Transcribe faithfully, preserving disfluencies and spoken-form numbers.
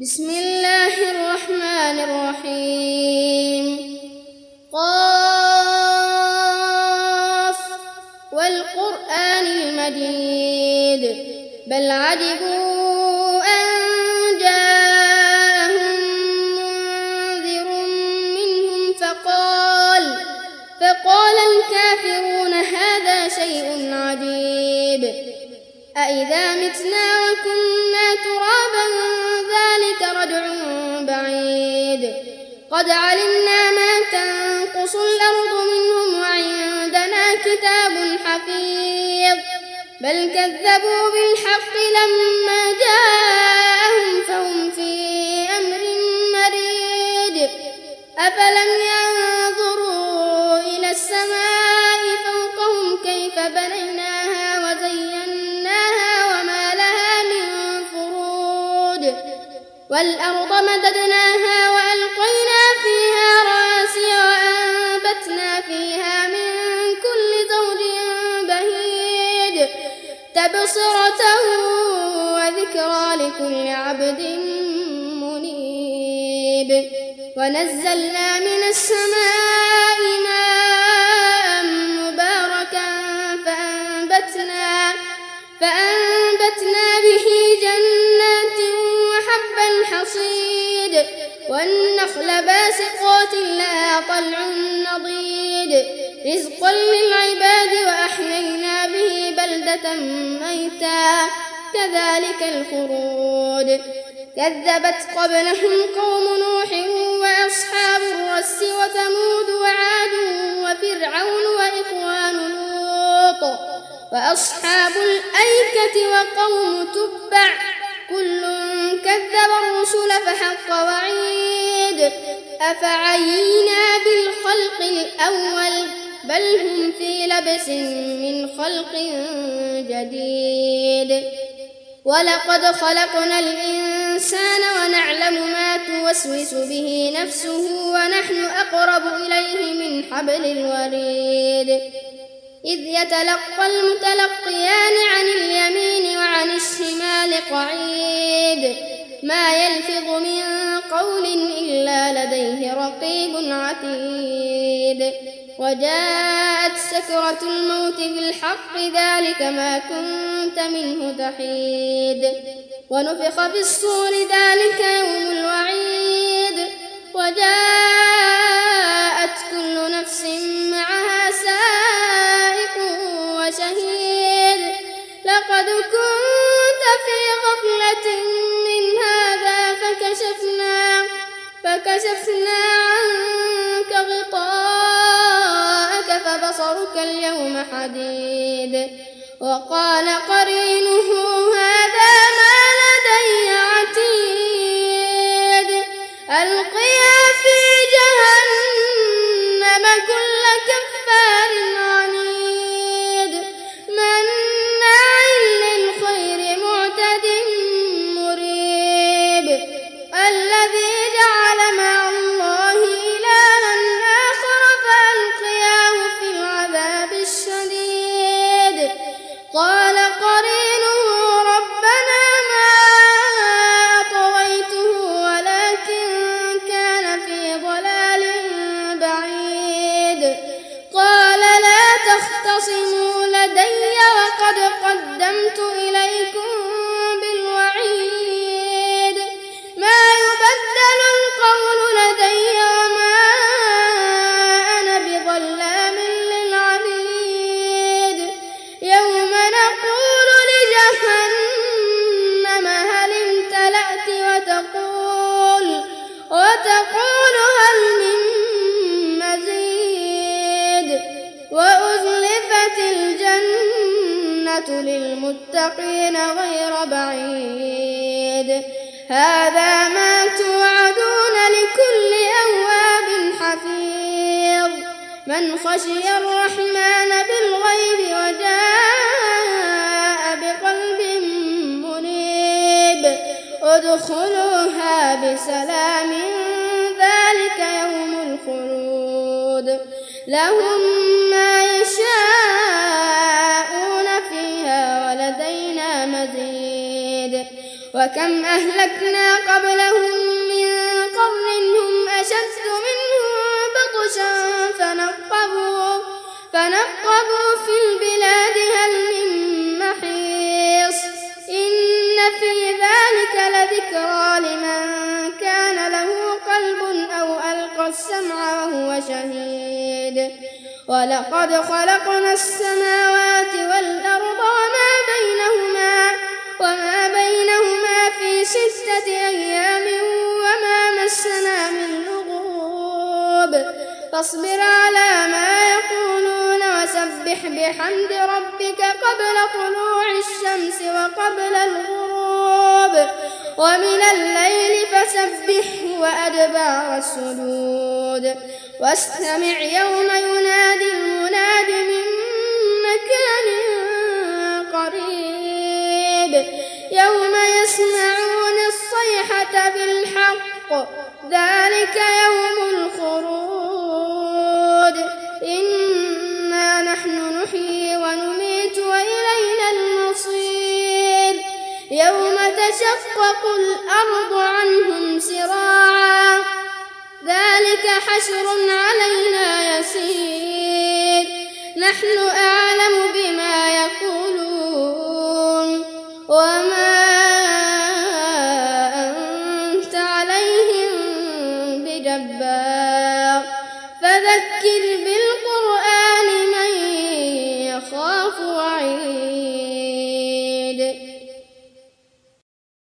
بسم الله الرحمن الرحيم. قاف والقرآن المجيد بل عجبوا أن جاءهم منذر منهم فقال فقال الكافرون هذا شيء عجيب أإذا متنا وكنا ترابا ذلك رجع بعيد قد علمنا ما تنقص الأرض منهم وعندنا كتاب حفيظ بل كذبوا بالحق لما جاءهم فهم في أمر مريج أفلم ينظروا إلى السماء فوقهم كيف بنيناها وزيناها وما لها من فروج والأرض مددناها وألقينا فيها رواسي وأنبتنا فيها من كل زوج بهيج تبصرة وذكرى لكل عبد منيب ونزلنا من السماء ماء مباركا فأنبتنا فأنبتنا به جنات وحب الحصيد والنخل باسقات لها طلع نضيد رزقا للعباد وأحيينا به بلدة ميتا كذلك الخروج كذبت قبلهم قوم نوح وأصحاب الرس وثمود وعاد وفرعون وإخوان لوط وأصحاب الأيكة وقوم تبع كل كذب الرسل فحق وعيد أفعينا بالخلق الأول بل هم في لبس من خلق جديد ولقد خلقنا الإنسان ونعلم ما توسوس به نفسه ونحن أقرب إليه من حبل الوريد إذ يتلقى المتلقيان عن اليمين وعن الشمال قعيد ما يلفظ من قول إلا لديه رقيب عتيد وجاءت سكرة الموت بالحق ذلك ما كنت منه تحيد ونفخ في الصور ذلك يوم الوعيد وجاءت كل نفس معها سائق وشهيد لقد كنت في غفلة من هذا فكشفنا فكشفنا عنك غطاءك فبصرك اليوم حديد وقال قرينه هذا ما لدي عتيد ألقيا في جهنم كل كفار عنيد مناع للخير معتد مريب الذي جعل مع الله إلها آخر فألقياه في العذاب الشديد قال قرينه ربنا ما طغيته ولكن كان في ضلال بعيد قال لا تختصموا لدي وقد قدمت إليكم بالوعيد ما يبدل القول لدي وما أنا بظلام للعبيد يوم نقول لجهنم هل امتلأت وتقول وتقول هل من مزيد وأزلفت الجنة للمتقين غير بعيد هذا ما توعدون لكل أواب حفيظ من خشي الرحمن بالغيب وجاء بقلب منيب ادخلوها بسلام ذلك يوم الخلود لهم ما يشاءون فيها ولدينا مزيد وكم أهلكنا قبلهم والسمع وهو شهيد ولقد خلقنا السماوات والأرض وما بينهما وما بينهما في ستة أيام وما مسنا من لغوب فاصبر على ما يقولون وسبح بحمد ربك قبل طلوع الشمس وقبل الغروب ومن الليل فسبحه وأدبار السجود واستمع يوم ينادي المناد من مكان قريب يوم يسمعون الصيحة بالحق ذلك يوم الخروج إنا نحن نحيي ونميت وإلينا المصير يوم تشقق الأرض عنهم سراعا ذلك حشر علينا يسير نحن أعلم بما يقولون وما أنت عليهم بجبار فذكر بالقرآن من يخاف وعيد.